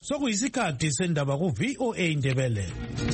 Sokuyisikhathi sendaba ku VOA Indebele.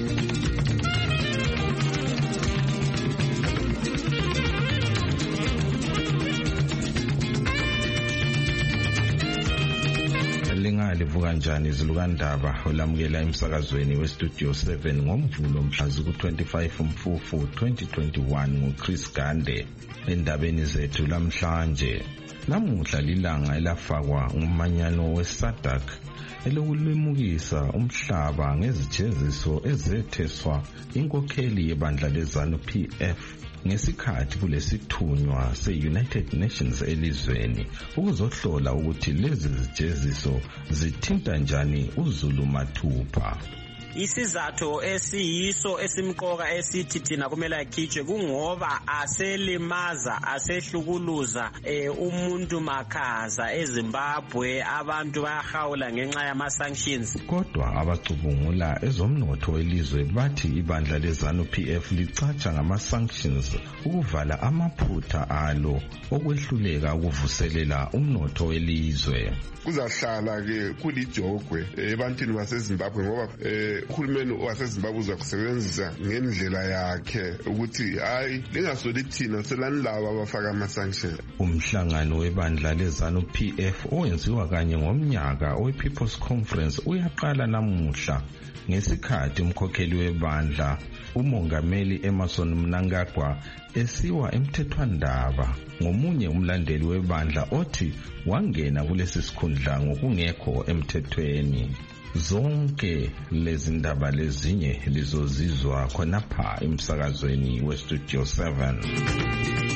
Livuka kanjani izilukandaba olamukela emsakazweni westudio 7 ngoMvulo mhla ku-25 Mfufu 2021 nguChris Gande. Endabeni zethu lamhlanje, namuhla lilanga elafakwa ngumanyano weSADC elokulimukisa umhlaba ngezijeziso ezetheswa inkokheli yebandla leZANU PF ngesikhathi kulesithunywa se-United Nations elizweni ukuzohlola ukuthi lezi zijeziso zithinta njani uZulu mathupha. Isizathu esiyiso esimqoka esithi thina kumele akhitshwe kungoba aselimaza asehlukuluza umuntu makhaza eZimbabwe, abantu bayahawula ngenxa yama sanctions. Kodwa abacubungula ezomnotho welizwe bathi ibandla leZANU PF licatsha ngama sanctions ukuvala amaphutha alo okwehluleka ukuvuselela umnotho welizwe. Kuzahlala ke kulijogwe ebantwini baseZimbabwe ngoba uhulumeni waseZimbabwe uzakusebenzisa ngendlela yakhe ukuthi hayi lingasoli thina selani laba abafaka ama-sanctions. Umhlangano webandla leZANU PF owenziwa kanye ngomnyaka we-People's Conference uyaqala namuhla ngesikhathi umkhokheli webandla uMongameli Emmerson Mnangagwa esiwa emthethwandaba ngomunye umlandeli webandla othi wangena kulesi sikhundla ngokungekho emthethweni. Zonke lezi ndaba lezinye lizozizwa khonapha emsakazweni weStudio 7.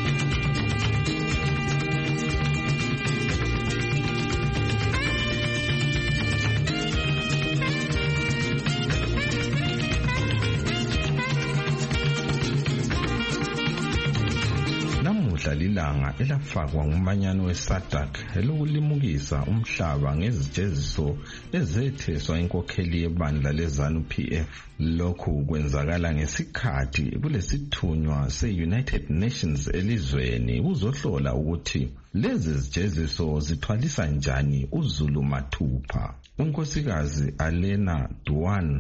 Lilanga elafakwa ngumanyano weSADC elokulimukisa umhlaba ngezijeziso ezetheswa inkokheli yebandla leZANU PF. Lokhu kwenzakala ngesikhathi kulesithunywa se-United Nations elizweni uzohlola ukuthi lezi zijeziso zithwalisa njani uZulu mathupha. Unkosikazi Alena Duan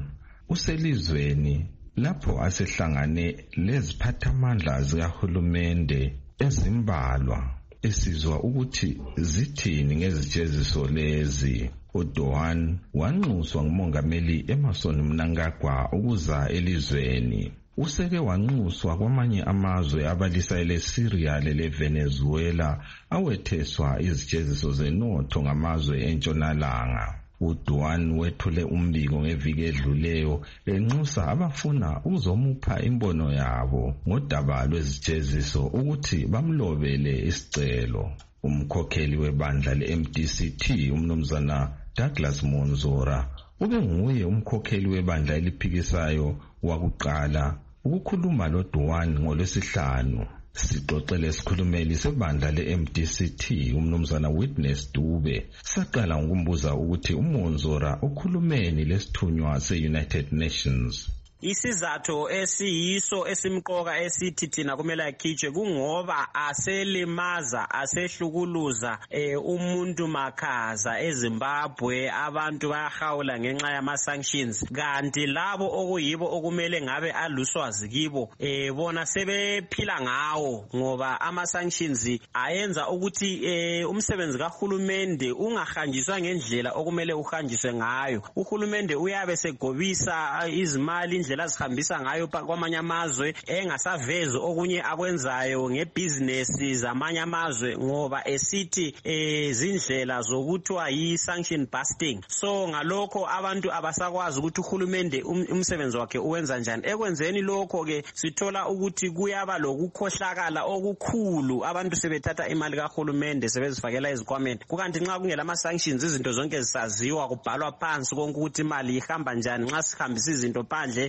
uselizweni lapho asehlangane leziphathamandla zikahulumende ezimbalwa esizwa ukuthi zithini ngezijeziso lezi. uDohan wanxuswa nguMongameli Emmerson Mnangagwa ukuza elizweni. Useke wanxuswa kwamanye amazwe abalisa leSyria leVenezuela awetheswa izijeziso zenotho ngamazwe entshonalanga. uDohan wethule umbiko ngeviki edluleyo enxusa abafuna ukuzomupha imbono yabo ngodaba lwezijeziso ukuthi bamlobele isicelo. Umkhokheli webandla leMDCT umnumzana Douglas Monzora ube nguye umkhokheli webandla eliphikisayo wakuqala ukukhuluma loDohan ngoLwesihlanu. Sixoxele isikhulumeli sebandla leMDCT umnumzana Witness Dube saqala ngokumbuza ukuthi uMonzora ukhulumeni lesithunywa se-United Nations. Isizathu esiyiso esimqoka esithi thina kumele akhitshwe kungoba aselimaza asehlukuluza umuntu makhaza eZimbabwe, abantu bayahawula ngenxa yama sanctions, kanti labo okuyibo okumele ngabe aluswazi kibo bona sebephila ngawo ngoba ama sanctions ayenza ukuthi umsebenzi kahulumende ungahanjiswa ngendlela okumele uhanjiswe ngayo. Uhulumende uyabe segobisa izimali indlela azihambisa ngayo kwamanye amazwe engasavezi okunye akwenzayo ngebhizinesi zamanye amazwe ngoba esithi zindlela zokuthiwa yi-sanction busting. So ngalokho abantu abasakwazi ukuthi uhulumende umsebenzi wakhe uwenza njani. Ekwenzeni lokho ke sithola ukuthi kuyaba lokukhohlakala okukhulu, abantu sebethatha imali kahulumende sebezifakela ezikhwameni, kukanti nxa kungela ama-sanctions izinto zonke zisaziwa kubhalwa phansi konke ukuthi imali ihamba njani. Nxa sihambisa izinto phandle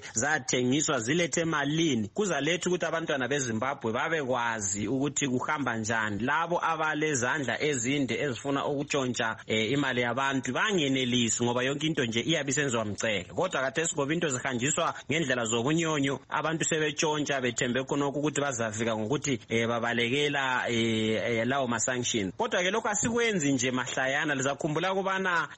zathengiswa zilethe malini kuzaletha ukuthi abantwana beZimbabwe babekwazi ukuthi kuhamba njani. Labo abalezandla ezinde ezifuna ukutshontsha imali yabantu bangenelisi ngoba yonke into nje iyabe isenziwa mcele. Kodwa khathesi ngoba into zihanjiswa ngendlela zobunyonyo abantu sebetshontsha bethembe khonokho ukuthi bazafika ngokuthi babalekela lawo ma-sanctions. Kodwa ke lokho asikwenzi nje mahlayana. Lizakhumbula kubana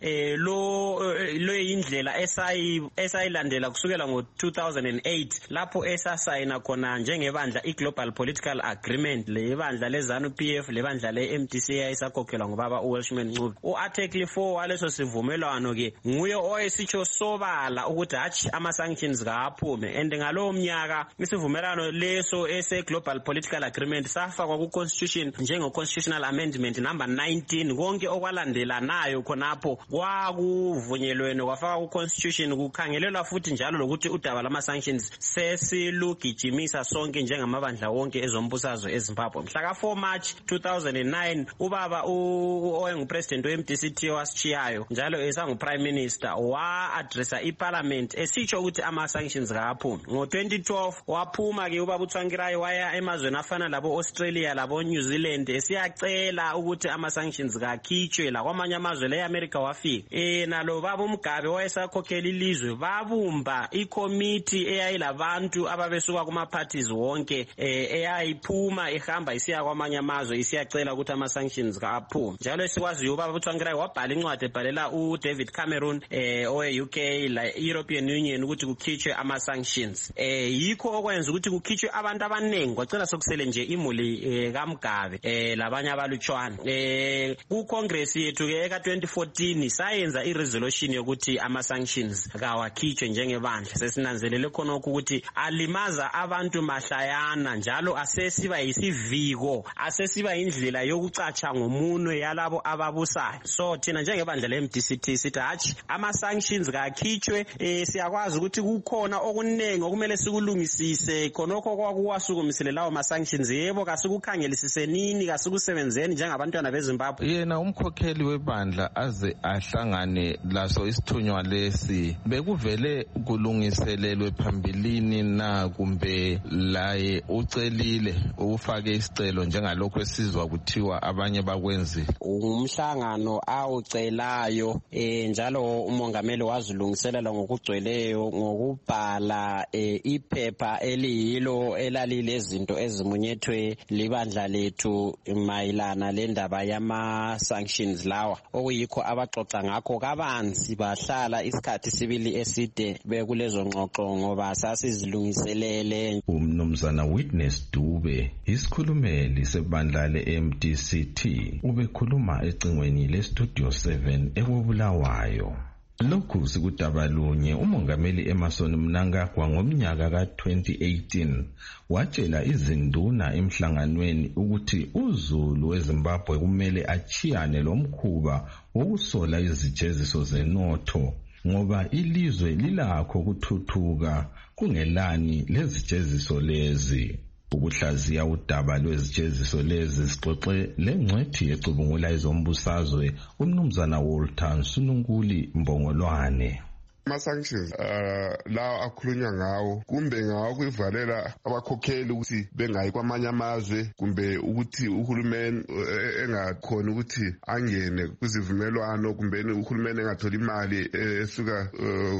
lo indlela esayilandela kusukela ngo-2008 lapho esasayina khona njengebandla i-Global Political Agreement, le bandla leZANU-PF lebandla le-MDC esakhokhelwa ngubaba uWelshman Ncube. U-Article 4 waleso sivumelwano ke nguye oyesitsho sobala ukuthi hatshi ama-sanctions kaphume. And ngalowo mnyaka isivumelwano leso ese-Global Political Agreement safakwa ku-Constitution njenge-Constitutional Amendment number 19. Konke okwalandelanayo khonapho kwakuvunyelwene kwafaka ku-Constitution, kukhangelelwa futhi njalo lokuthi udaba lama-sanctions sesilugijimisa sonke njengamabandla wonke ezombusazwe eZimbabwe. Mhla ka-4 March 2009 ubaba oyengupresident we-MDC wasichiyayo njalo esangu-prime minister wa-addressa iparliament esitsho ukuthi ama-sanctions kaphumi. Ngo-2012 waphuma ke ubaba uTsvangirai waya emazweni afana labo-Australia labo-New Zealand esiyacela ukuthi ama-sanctions kakhitshwe. La kwamanye amazwe le-America wafika nalo baba uMgabe wayesakhokhela ilizwe babumba ikomiti eyayilabantu ababesuka kuma-parties wonke eyayiphuma ihamba isiya kwamanye amazwe isiyacela ukuthi ama-sanctions kaphume. Njalo esikwaziyo ubaba uTsvangirai wabhala incwadi ebhalela uDavid Cameron owe-UK la-European Union ukuthi kukhitshwe ama-sanctions. Yikho okwenza ukuthi kukhitshwe abantu abaningi kwacela sokusele nje imuli kaMgabe labanye abalutshwana. Ku-Congress yethu ke eka-2014 sayenza i-resolution yokuthi ama-sanctions kawakhitshwe njengebandla. Sesinanzelele khonokho ukuthi alimaza abantu mahlayana njalo asesiba yisiviko, asesiba indlela yokucatsha ngomunwe yalabo ababusayo. So thina njengebandla le-MDC sithi hatshi ama-sanctions kakhitshwe. Siyakwazi ukuthi kukhona okuningi okumele sikulungisise khonokho kwakuwasukumisele lawo ma-sanctions. Yebo kasikukhangelisise nini, kasikusebenzeni njengabantwana beZimbabwe. Yena umkhokheli webandla aze ahlangane laso isithunywa lesi bekuvele kulungiselelwe phambilini na kumbe laye ucelile ufake isicelo njengalokho esizwa kuthiwa abanye bakwenzile? Umhlangano awucelayo njalo umongameli wazilungiselela ngokugcweleyo ngokubhala iphepha eliyilo elalile izinto ezimunyethwe libandla lethu mayilana lendaba yama-sanctions lawa okuyikho abaxoxa ngakho kabanzi bahlala isikhathi sibili eside bekulezo ngxoxo ngoba sasizilungiselele. Umnumzana Witness Dube isikhulumeli sebandla le-MDCT ubekhuluma ecingweni le-Studio 7 eKobulawayo. Lokhu sikudabalunye umongameli Emmerson Mnangagwa ngomnyaka ka-2018 watshela izinduna emhlanganweni ukuthi uZulu weZimbabwe kumele achiyane lomkhuba wokusola izijeziso zenotho ngoba ilizwe lilakho ukuthuthuka kungelani lezijeziso lezi. Ukuhlaziya udaba lwezijeziso lezi sixoxe lengcwethi ecubungula izombusazwe umnumzana Walter Nsununkuli Mbongolwane. Ama-sanctions lawa akhulunywa ngawo kumbe ngawo kuyivalela abakhokheli ukuthi bengayi kwamanye amazwe kumbe ukuthi uhulumeni engakhona ukuthi angene kuzivumelwano kumbe uhulumeni engatholi imali esuka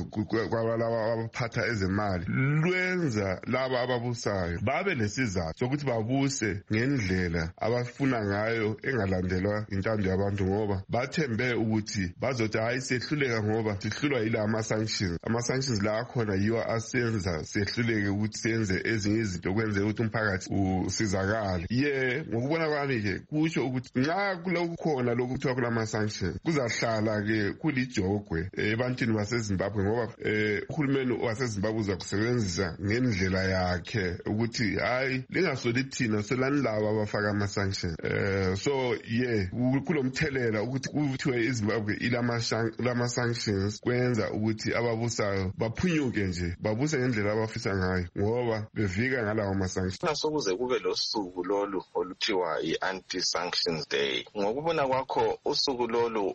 kwabalaba abaphatha ezemali. Lwenza laba ababusayo babe lesizathu sokuthi babuse ngendlela abafuna ngayo engalandelwa intando yabantu ngoba bathembe ukuthi bazothi hayi sehluleka ngoba sihlulwa yila ama-sanctions la akhona yiwa asenza sehluleke ukuthi senze ezinye izinto kwenzeka ukuthi umphakathi usizakale. Ngokubona kwami ke kusho ukuthi nxa kulokhu khona lokuthiwa kulama-sanctions kuzahlala ke kulijogwe ebantwini baseZimbabwe ngoba uhulumeni waseZimbabwe uzakusebenzisa ngendlela yakhe ukuthi hayi lingasoli thina solani laba abafaka ama-sanctions. So kulomthelela ukuthi kuthiwe iZimbabwe ilama-sanctions kwenza ukuthi ukuthi ababusayo baphunyuke nje babuse ngendlela abafisa ngayo ngoba bevika ngalawo ma-sanctions. Sokuze kube losuku lolu oluthiwa i-anti-sanctions day, ngokubona kwakho usuku lolu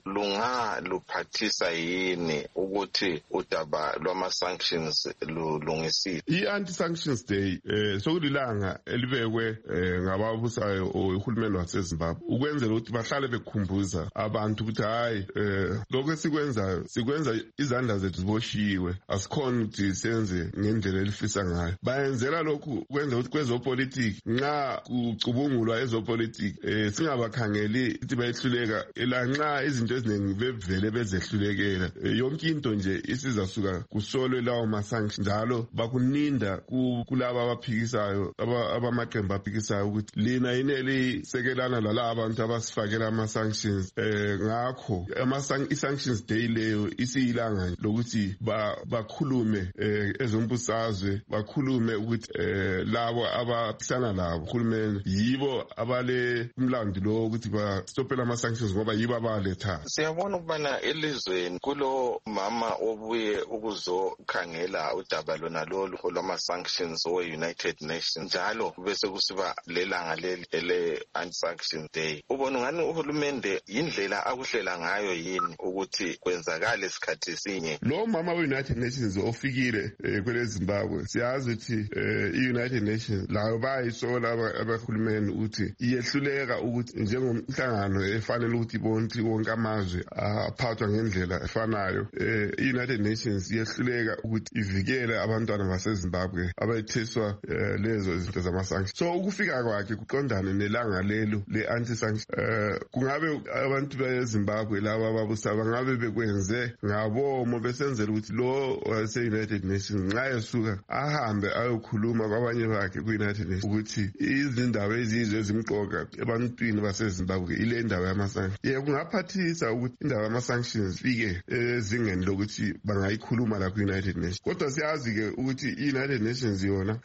luphathisa yini ukuthi udaba lwama-sanctions lulungisile? I-anti-sanctions day sokulilanga elibekwe ngababusayo uhulumeni waseZimbabwe ukwenzela ukuthi bahlale bekhumbuza abantu ukuthi hayi lokho sikwenza izandla zethu ziboshiwe, asikhona ukuthi senze ngendlela elifisa ngayo. Bayenzela lokhu kwenza ukuthi kwezopolitiki nxa kucubungulwa ezopolitiki singabakhangeli ukuthi bayehluleka nxa izinto eziningi bevele bezehlulekela yonke into nje isizasuka kusolwe lawo ma-sanctions njalo bakuninda kulaba abaphikisayo abamaqembu aphikisayo ukuthi lina yini elisekelana lalaba abantu abasifakela ama-sanctions. Ngakho i-sanctions day leyo isiyilanga lokuthi bakhulume ezombusazwe, bakhulume ukuthi labo abaphikisana labo uhulumeni yibo abale umlando lo ukuthi bastopela ama-sanctions ngoba yibo abaletha. Siyabona ukubana elizweni kulo mama obuye ukuzokhangela udaba lona lolu lwama-sanctions we-United Nations njalo bese kusiba lelanga leli ele-anti-sanction day. Ubona ngani uhulumende yindlela akuhlela ngayo yini ukuthi kwenzakale isikhathi sinye? Lo mama we-United Nations ofikile kwele Zimbabwe siyazi ukuthi i-United Nations layo bayisola abahulumeni ukuthi iyehluleka ukuthi njengomhlangano efanele ukuthi wonke amazwe aphathwa ngendlela efanayo. I-United Nations iyehluleka ukuthi ivikele abantwana baseZimbabwe abayithiswa lezo izinto zama-sanctions. So ukufika kwakhe kuqondane nelanga lelo le-anti-sanctions kungabe abantu beZimbabwe laba ababusa bangabe bekwenze ngabomo besenzela ukuthi lo wase-United Nations nxa esuka ahambe ayokhuluma kwabanye bakhe ku-United Nations ukuthi izindaba ezizwe ezimqoka ebantwini baseZimbabwe ile ndaba yama-sanctions. Kungaphathisa ukuthi indaba yama-sanctions ifike ezingeni lokuthi bangayikhuluma la ku-United Nations. Kodwa siyazi-ke ukuthi i-United Nations yona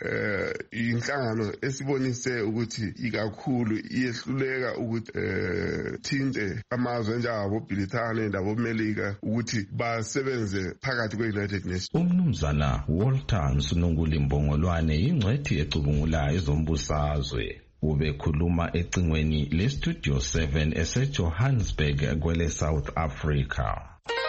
inhlangano esibonise ukuthi ikakhulu iyehluleka ukuthi thinte amazwe njengabo-Britane nabo-Melika ukuthi basebenze phakathi kwe-United Nations. Umnumzana Walter Msununguli Mbongolwane yingcwethi ecubungulayo ezombusazwe. Ubekhuluma ecingweni le-Studio 7 ese-Johannesburg kwele South Africa.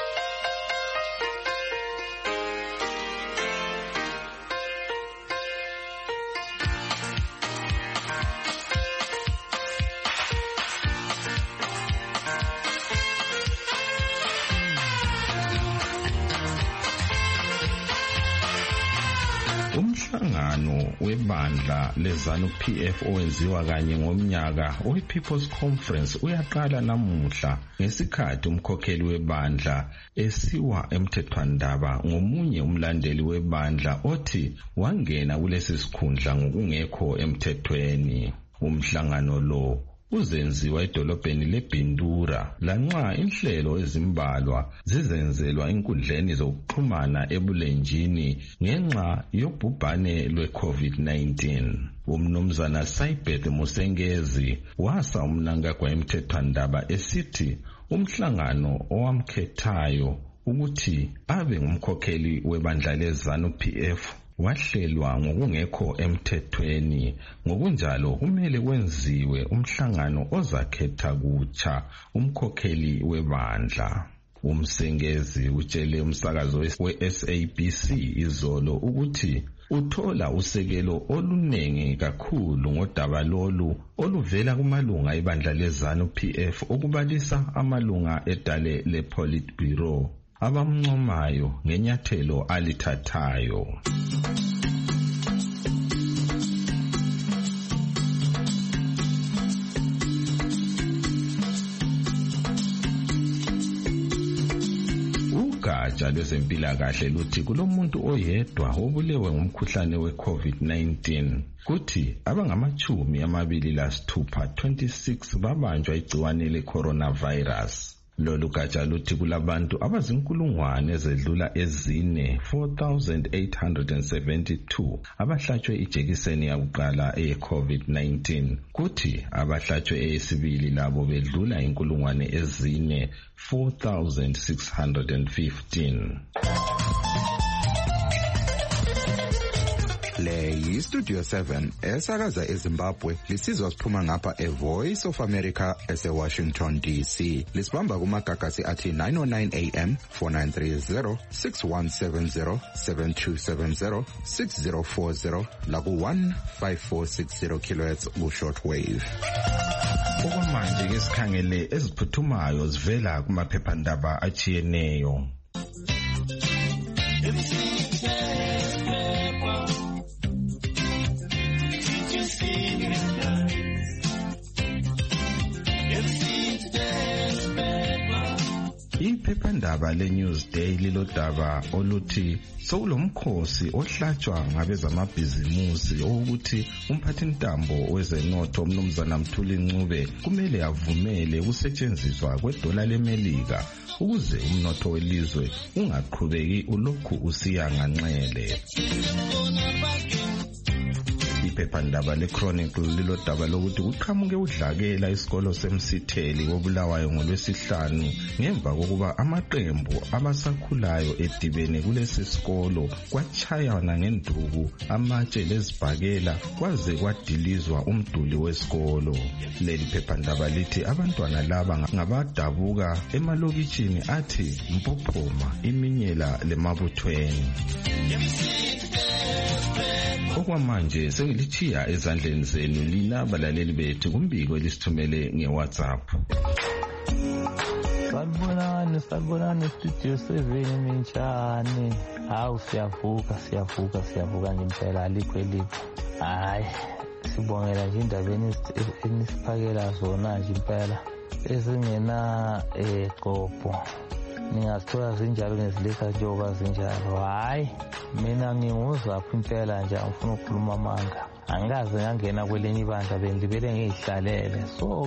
Umhlangano webandla leZANU-PF owenziwa kanye ngomnyaka we-People's Conference uyaqala namuhla ngesikhathi umkhokheli webandla esiwa emthethwandaba ngomunye umlandeli webandla othi wangena kulesi sikhundla ngokungekho emthethweni. Umhlangano lo uzenziwa edolobheni leBindura lanxa inhlelo ezimbalwa zizenzelwa inkundleni zokuxhumana ebulenjini ngenxa yobhubhane lwe-COVID-19. Umnumzana Saibeth Musengezi wasa umnankagwa emthethwandaba esithi umhlangano owamkhethayo ukuthi abe ngumkhokheli webandla leZANU-PF wahlelwa ngokungekho emthethweni. Ngokunjalo kumele kwenziwe umhlangano ozakhetha kutsha umkhokheli webandla. Umsengezi utshele umsakazo we-SABC izolo ukuthi uthola usekelo olunengi kakhulu ngodaba lolu oluvela kumalunga ebandla leZANU-PF okubalisa amalunga edale le-Politburo abamncomayo ngenyathelo alithathayo. Ugatsha lwezempilakahle luthi kulomuntu oyedwa obulewe ngumkhuhlane we-COVID-19 kuthi abangama-26 babanjwa igciwane le-coronavirus. Lolu gatsha luthi kulabantu abazinkulungwane ezedlula ezine 4,872 abahlatshwe ijekiseni yakuqala eye-COVID-19 kuthi abahlatshwe eyesibili labo bedlula inkulungwane ezine 4,615. Le yi-Studio 7 esakaza eZimbabwe lisizwa siphuma ngapha eVoice of America ese-Washington DC. Lisibamba kumagagasi athi 909 AM, 4930, 6170, 7270, 6040 laku-15460 kHz ku-shortwave. Okwamanje ke sikhangele eziphuthumayo zivela kumaphephandaba achiyeneyo. Iphephandaba leNewsday lilodaba oluthi sokulomkhosi ohlatshwa ngabezamabhizimusi ukuthi umphathintambo wezenotho umnumzana Mthuli Ncube kumele avumele ukusetshenziswa kwedola leMelika ukuze umnotho welizwe ungaqhubeki ulokhu usiya nganxele. Iphephandaba leChronicle lilodaba lokuthi kuqhamuke udlakela isikolo seMsitheli koBulawayo ngoLwesihlanu ngemva kokuba amaqembu abasakhulayo edibene kulesi sikolo kwachayana ngenduku amatshe lezibhakela kwaze kwadilizwa umduli wesikolo. Leli phephandaba lithi abantwana laba ngabadabuka emalokitshini athi Mpophoma, Iminyela leMabuthweni. Okwamanje sengilichiya ezandleni zenu lina balaleli bethu kumbiko elisithumele ngeWhatsApp. Sanibonani Studio 7 minjani? Hawu siyavuka ngempela alikho elikho. Hayi sibongela nje indabeni enisiphakela zona nje impela ezingena eqopho. Ningazithola zinjalo ngeziletha njengoba zinjalo. Hayi mina nginguzapho impela nje angifuna ukukhuluma amanga. Angikaze ngangena kwelenye ibandla bengibele ngihlalele. So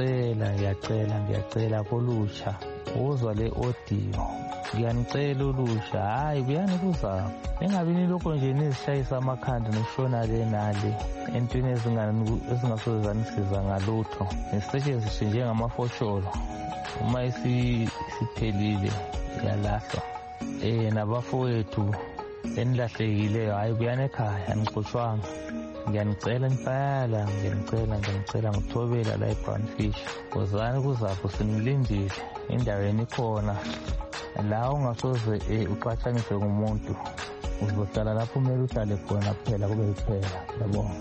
ngiyacela kolutsha uzwa le audio. Ngiyanicela ulusha, hayi kuyanibuza. Engabi nilokho nje nizishayisa amakhanda nokushona le nale entweni ezingasozanisiza ngalutho. Nisisetshenziswe njengamafosholo. Uma isiphelile yalahlwa. Nabafowethu enilahlekileyo hayi kuyane ekhaya anixoshwanga. Ngiyanicela impela, ngiyanicela ngithobela la eBrownfish. Wozani kuzapho sinilindile endaweni ikhona. La ungasoze uqhathaniswe ngumuntu. Uzohlala lapho kumele uhlale khona kuphela kube kuphela. Yabonga.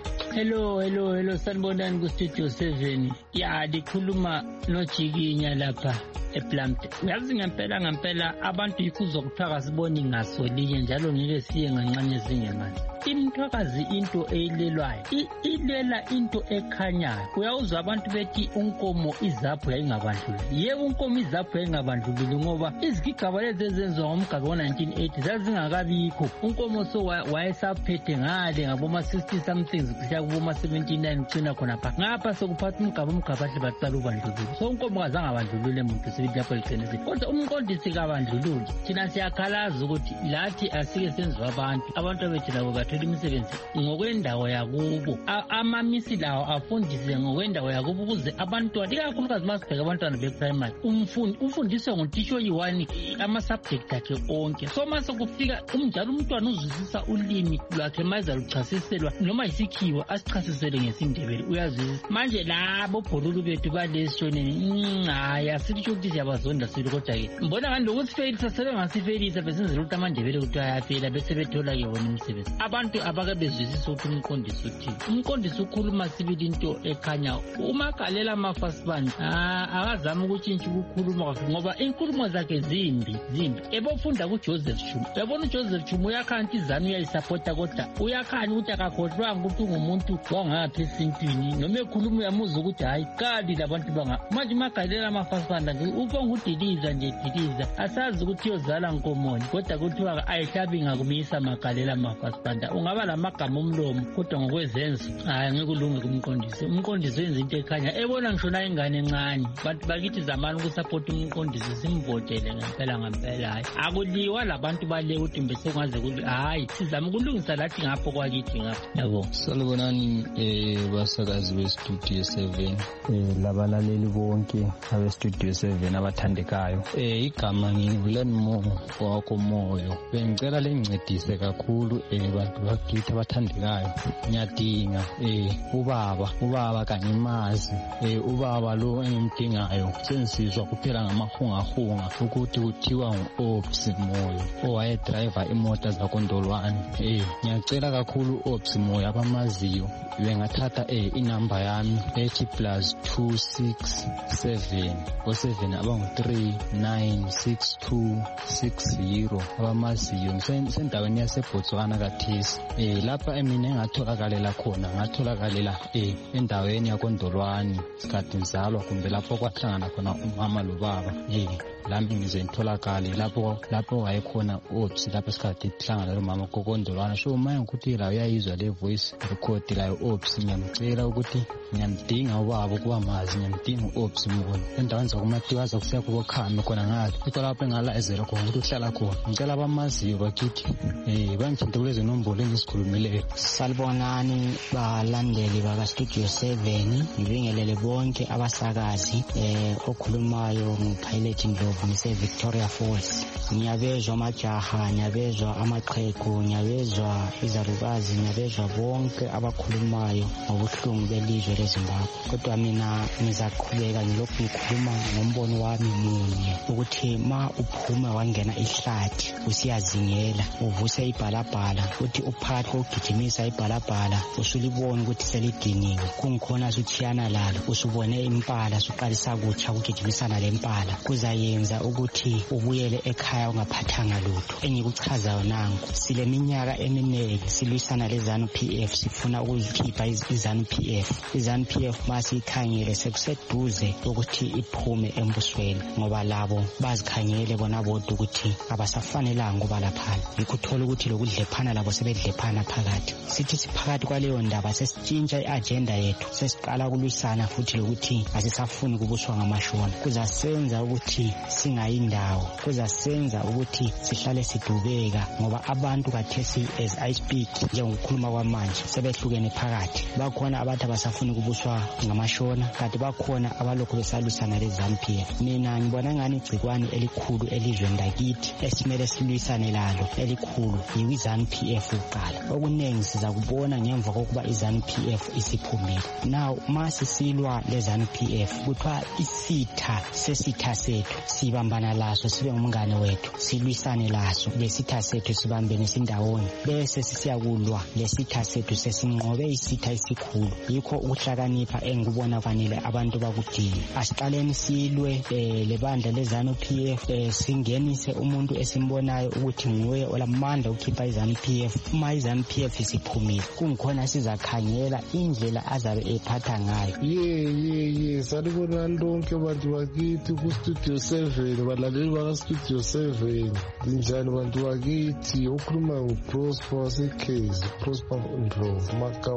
Hello, sanibonani ku-Studio 7. Ya, dikhuluma noJikinya lapha ePlumte. Uyazi ngempela abantu yikuzokuthiwa sibone ngasolinye njalo ngeke siye ngancane ezingemali. Imthwakazi into eyilelwayo ilela into ekhanyayo. Uyawuzwa abantu bethi unkomo izapho yayingabandlululi. Yebo unkomo izapho yayingabandlululi ngoba izigigaba lezi ezenziwa ngomgaba wa-1980 zazingakabikho. Unkomo so wayesaphethe ngale ngaboma 60 something kusiya kuboma 79 ucina khona pha. Ngapha sokuphatha umgaba ahle baqala ubandlululi. So unkomo kazange abandlulule umuntu sibithi lapho liqinile. Kodwa umqondisi kabandlululi thina siyakhalaza ukuthi lathi asike senziwa abantu abethu labo bathola imisebenzi ngokwendawo yakubo. Amamisili lawo afundise ngokwendawo yakubo ukuze abantwana ikakhulukazi masibheka abantwana be-primary ufundiswe ngutitsha oyi-1 ama-subject akhe onke. So masokufika umnjalo umntwana uzwisisa ulimi lwakhe mayiza luchasiselwa noma yisikhiwo asichasisele ngesindebele uyazwisisa. Manje labo bholulu bethu balesishoneni hayi asitsho ukuthi siyabazonda silo kodwa-ke mbona ngani lokusifelisa sebengasifeyilisa besenzela ukuthi amandebele ukuthi ayafela bese bethola-ke wona imisebenzi. Abantu abake bezwisisa ukuthi umqondisi uthini. Umqondisi ukhuluma sibili into ekhanya. Umagalela amafasibani akazama ukutshintsha ukukhuluma kwakhe ngoba inkulumo zakhe zimbi. Ebofunda kuJoseph Chuma. Uyabona uJoseph Chuma uyakhanya izanu uyayisapota kodwa uyakhanya ukuthi akakhohlwanga ukuthi ungumuntu wangapha esintwini noma ekhuluma uyamuzwa ukuthi hayi kali labantu manje umagalela amafasibani nje upongudiliza asazi ukuthi yozala nkomoni kodwa kuthiwa ayihlabi ngakumisa magalela amafasibani madoda ungaba lamagama omlomo kodwa ngokwezenzo hayi ngeke ulunge kumqondisi. Umqondisi wenza into ekhanya ebona ngishona ingane encane. Bantu bakithi zamani ukusupport umqondisi simvotele ngempela hayi. Akuliwa labantu bale ukuthi mbese kungaze ukuthi hayi sizama ukulungisa lathi ngapho kwakithi ngapho. Yabo. Salibonani basakazi bestudio 7 labalaleli bonke abe studio 7 abathandekayo. Igama ngivulen mo wakho moyo. Bengicela lencedise kakhulu bantu bakithi abathandekayo. Ngiyadinga ubaba kanye imazi ubaba lo engimdingayo sensizwa kuphela ngamahungahunga ukuthi kuthiwa ngu-Ops Moyo owayedriver imoto zakoNdolwane. Ngiyacela kakhulu Ops Moyo abamaziyo bengathatha inamba yami ethi +267 o7 abangu396260 abamaziyo ngisendaweni yaseBotswana kathesi. Lapha mina engatholakalela khona ngatholakalela endaweni yakoNdolwane isikhathi ngizalwa kumbe lapho kwahlangana khona umama lobaba. Lami ngize ngitholakale lapho wayekhona Ops lapho isikhathi sihlangana lomama kokoNdolwane. So manje ukuthi la uyayizwa le voice record la Ops ngiyamcela ukuthi ngiyamdinga ubaba ukuba mazi ngiyamdinga Ops Moyo endaweni zakumatiwaza kusiya kubo Khame khona ngathi ikho lapho engalazela khona ukuthi uhlala khona. Ngicela abamaziyo bakithi bangithinte kulezi nombolo engisikhulumileyo. Salibonani balandeli baka Studio 7 ngibingelele bonke abasakazi okhulumayo ngupilot Ndlovu ngise Victoria Falls. Ngiyabezwa amajaha, ngiyabezwa amaqhegu, ngiyabezwa izalukazi, ngiyabezwa bonke abakhulumayo ngobuhlungu belizwe leZimbabwe. Kodwa mina ngizaqhubeka ngilokhu ngikhuluma ngombono wami munye ukuthi ma uphuma wangena ihlathi usiyazingela uvuse ibhalabhala uthi uphakathi kokugijimisa ibhalabhala usulibona ukuthi selidiniwe kungikhona suthiyana lalo usubone impala suqalisa kutsha ukugijimisana lempala kuzayenza ukuthi ubuyele ekhaya ungaphathanga lutho. Engikuchazayo nangu sile minyaka eminengi silwisana leZANU PF sifuna ukuzikhipha iZANU PF. iZANU PF masikhangele sekuseduze ukuthi iphume embusweni ngoba labo bazikhangele bona bodwa ukuthi abasafanelanga kuba lapha. Ngikuthola ukuthi lokudlephana labo sebedlephana phakathi. Sithi siphakathi kwaleyo ndaba sesitshintsha iagenda yethu sesiqala kulwisana futhi lokuthi asisafuni kubuswa ngamashona. Kuzasenza ukuthi singayindawo, kuzasenza ukuthi sihlale sidubeka ngoba abantu kathesi as I speak njengokukhuluma kwamanje sebehlukene phakathi. Bakhona abantu abasafuni kubuswa ngamashona kanti bakhona abalokhu besalwisana leZANU PF. Mina ngibona ngani igcikwane elikhulu elizweni lakithi esimele silwisane lalo elikhulu yiZANU PF uqala. Okunengi siza kubona ngemva kokuba iZANU PF isiphumile. Now masisilwa leZANU PF kuthiwa isitha sesitha sethu sibambana laso sibe ngumngane wethu silwisane laso lesitha sethu sibambene sindawonye bese sisiyakulwa lesitha sethu sesinqobe isitha esikhulu. Yikho ukuhlakanipha engikubona kwanele abantu bakudinga. Asiqaleni silwe lebandla leZANU PF singenise umuntu esimbonayo ukuthi nguye olamandla ukukhipha iZANU PF. Uma iZANU PF isiphumile kungikhona sizakhangela indlela azabe ephatha ngayo. Salibonani lonke abantu bakithi ku Studio 7 balaleli baka Studio 7 linjani bantu bakithi ukhuluma ngoProsper Sekhezi Prosper Ndlovu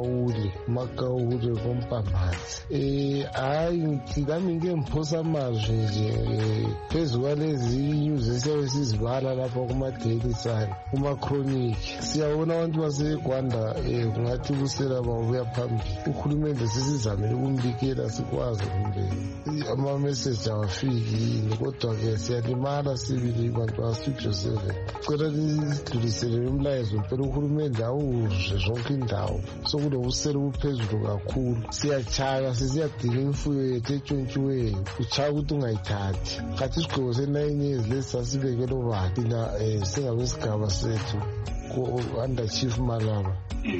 Makawule kompamathi. Hayi ngithi nami ngemphosa amazwi nje phezu kwalezi news esizibala lapha kuma Daily Sun kuma Chronic. Siyabona abantu baseGwanda kungathi kusela babuya phambili. Ukhulumende sisizamile ukumbikela sikwazi kumbe ama message awafiki kodwa ke siyalimala sibili bantu ba Studio 7. Cela lidlulisele umlayezo phela ukhulumende awuzwe zonke indawo sokulobusela ubuphezulu kakhulu. Siyachaya siziyadinga imfuyo yethu etshontshiweyo uchaya ukuthi ungayithathi. Kathi isigqoko se9 years lesasibekele ubani la singabesigaba sethu ko under Chief Malaba.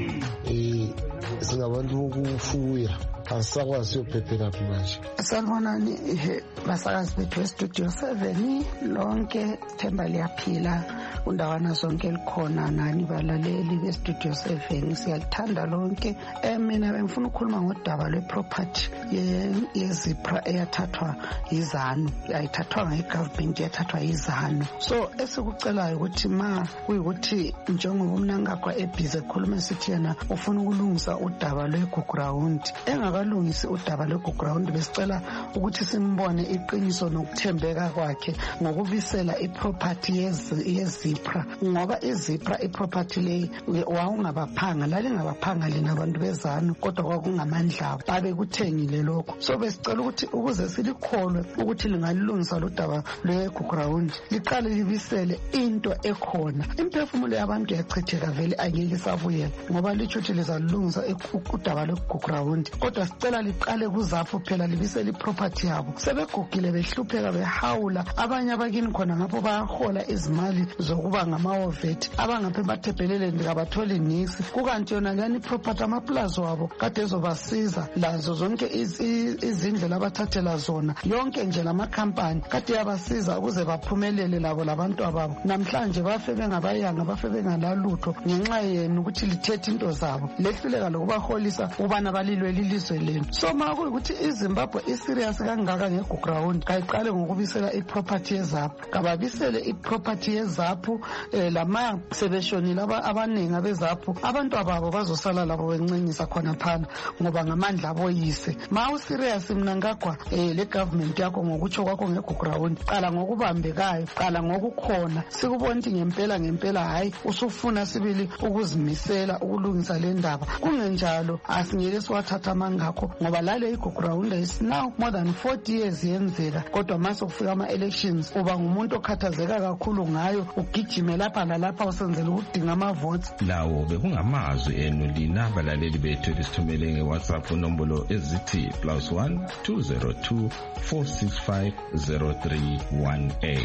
Singabantu bokufuya asakwazi ukuphephela manje. Sanibonani basakazi bethu Studio 7 lonke themba liyaphila undawana zonke likhona nani balaleli be Studio 7 siyalithanda lonke. Mina bengifuna ukukhuluma ngodaba lweproperty yeZipra eyathathwa iZANU ayithathwa ngegovernment yathathwa iZANU. So esikucelayo ukuthi ma kuyikuthi njengoba umnankagwa ebhizi ekhuluma sithi yena ufuna ukulungisa udaba lweGugurawundi. Engakalungisi udaba lweGugurawundi, besicela ukuthi simbone iqiniso nokuthembeka kwakhe ngokubisela iproperty yeZipra, ngoba iZipra iproperty leyi wawungabaphanga, lalingabaphanga lina abantu bezanu, kodwa kwakungamandla abo babekuthengile lokho. So besicela ukuthi ukuze silikholwe ukuthi lingalilungisa lo daba lweGugurawundi, liqale libisele into ekhona. Imphefumulo yabantu yachitheka vele angeke isabuyela, ngoba litsho ukuthi lizalungisa udaba lweGugurawundi, kodwa sicela liqale kuZaphu phela libisele iproperty yabo. Sebegugile behlupheka behawula, abanye abakini khona ngapho bayahola izimali zokuba ngamawovethi, abangaphe bathebhelele ndikabatholi nisi, kukanti yona lani property amaplaza wabo kade ezobasiza lazo zonke izindlela abathathela zona, yonke nje lamakhampani kade yabasiza ukuze baphumelele labo labantu ababo. Namhlanje bafe bengabayanga, bafe bengalalutho ngenxa yenu ukuthi lithethe into zabo, lehluleka lokubaholisa ukubana balilwe lilizwe lenu. So ma kuyukuthi iZimbabwe iserious kangaka ngeGugurawundi, kayiqale ngokubisela iproperty yeZaphu, kababisele iproperty yeZaphu. Lama sebeshonile abaningi abeZaphu, abantu ababo bazosala labo bencenyisa khona phana ngoba ngamandla aboyise. Ma userious mnankagwa le government yakho ngokutsho kwakho ngeGugurawundi, qala ngokubambekayo, qala ngokukhona, sikubona ngempela hayi usufuna sibili ukuzimisela ukulungisa le ndaba. Kungenjalo asingeke siwathatha amangakho, ngoba lale iGugurawundi is now more than 40 years yenzeka, kodwa mase kufika ama-elections uba ngumuntu okhathazeka kakhulu ngayo, ugijime lapha lalapha usenzela ukudinga amavotes. Lawo bekungamazwi enu lina balaleli bethu lisithumele ngeWhatsApp nombolo ezithi +1 202 465 0318.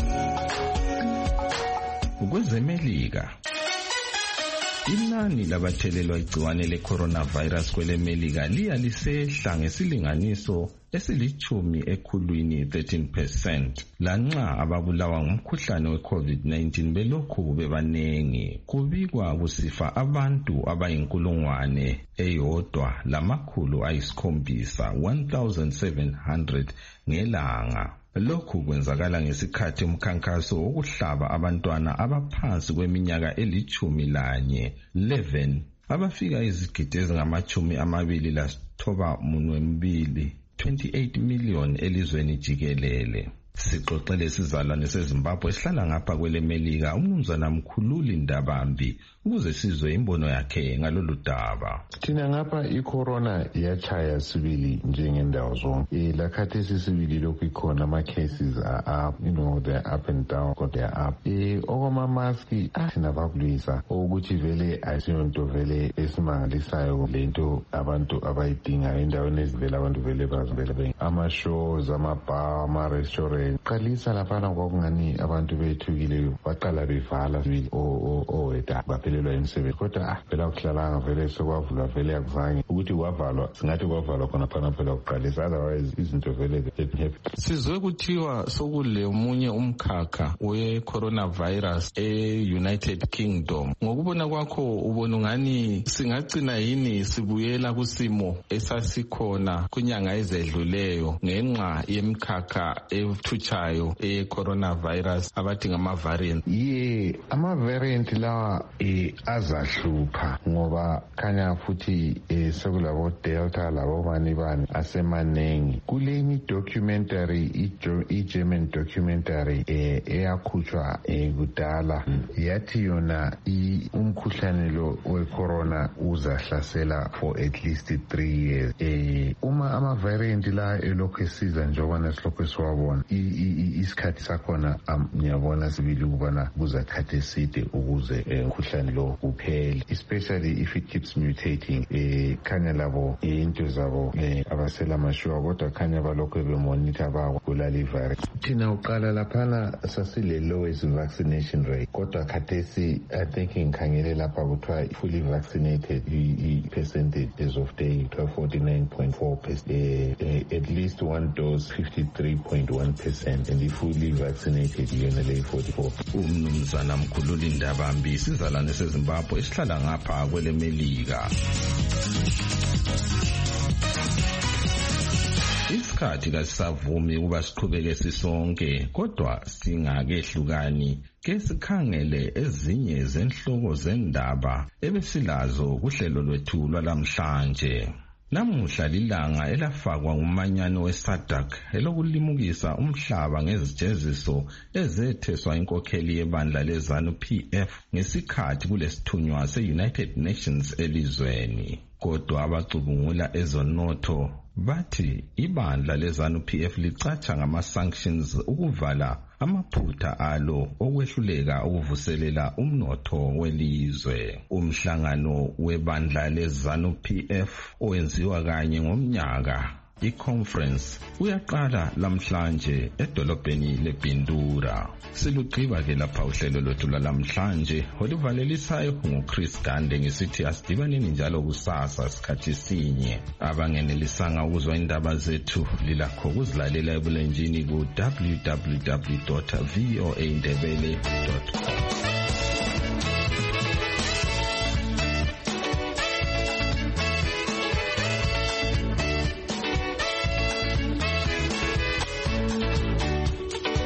Ukwezemelika, inani labathelelwa igciwane le-coronavirus kwelemelika liya lisehla ngesilinganiso esilichumi ekhulwini 13%, lanxa ababulawa ngumkhuhlane we-COVID-19 belokhu bebanengi. Kubikwa kusifa abantu abayinkulungwane eyodwa lamakhulu ayisikhombisa 1700 ngelanga. Lokhu kwenzakala ngesikhathi umkhankaso wokuhlaba abantwana abaphansi kweminyaka eli11 abafika izigidi ezingama-29 28 million elizweni jikelele. Sixoxele isizalwane seZimbabwe esihlala ngapha kwelemelika uMnumzana Mkhululi Ndabambi ukuze sizwe imbono yakhe ngalolu daba. Thina ngapha icorona yachaya sibili njengendawo zonke. Lakhathesi sibili lokhu ikhona ama-cases are up, they're up and down, but they're up. Okwama-maski thina bakulwisa ukuthi vele asiyonto vele esimangalisayo lento abantu abayidingayo endaweni ezivele abantu vele bazivele ama-shows, ama-bar, ama-restaurant. Qalisa laphana kwakungani abantu bethukile baqala bevala sibili oweta baphelelwa imisebenzi, kodwa phela kuhlalanga vele sokwavulwa vele akuzange ukuthi kwavalwa singathi kwavalwa khona phana phela kuqalisa, otherwise izinto vele sizwe kuthiwa sokule omunye umkhakha we-coronavirus e-United Kingdom. Ngokubona kwakho ubona ngani singagcina yini sibuyela kusimo esasikhona kunyanga ezedluleyo ngenxa yemkhakha ethutshayo e-coronavirus abathi ngama-variant? Ama-variant lawa azahlupha ngoba khanya futhi sekulabo Delta labo bani asemanengi. Kule documentary i-German documentary eyakhutshwa kudala yathi yona umkhuhlane lo we-corona uzahlasela for at least 3 years. Uma ama-variant la elokhu esiza njengobana silokhu siwabona isikhathi sakhona ngiyabona sibili ukubana kuzakhathi eside ukuze umkhuhlane lo uphele, especially if it keeps mutating. Khanya labo into zabo abasela mashua, kodwa khanya balokhu bemonitor bakubulala ivirus. Thina uqala laphana sasile lowest vaccination rate, kodwa khathesi I think ngikhangele lapha kuthiwa fully vaccinated i-percentage as of day 49.4%, at least one dose 53.1%, and fully vaccinated yona le 44. Umnumzana Mkhululi Ndabambi isizalwane seZimbabwe esihlala ngapha kwelemelika. Isikhathi kasisavumi ukuba siqhubeke sisonke, kodwa singakehlukani ke sikhangele ezinye zenhloko zendaba ebesilazo kuhlelo lwethu lwalamhlanje. Namuhla lilanga elafakwa ngumanyano weSADC elokulimukisa umhlaba ngezijeziso ezetheswa inkokheli yebandla leZANU-PF ngesikhathi kulesithunywa se-United Nations elizweni. Kodwa abacubungula ezonotho bathi ibandla leZANU-PF licatsha ngama-sanctions ukuvala amaphutha alo okwehluleka ukuvuselela umnotho welizwe. Umhlangano webandla leZANU-PF owenziwa kanye ngomnyaka, i-conference, uyaqala lamhlanje edolobheni leBindura. Silugqiba ke lapha uhlelo lwethu lwalamhlanje oluvalelisayo nguChris Gande ngisithi asidibaneni njalo kusasa sikhathi sinye. Abangenelisanga ukuzwa indaba zethu lilakho ukuzilalela ebulenjini ku www.voaindebele.com.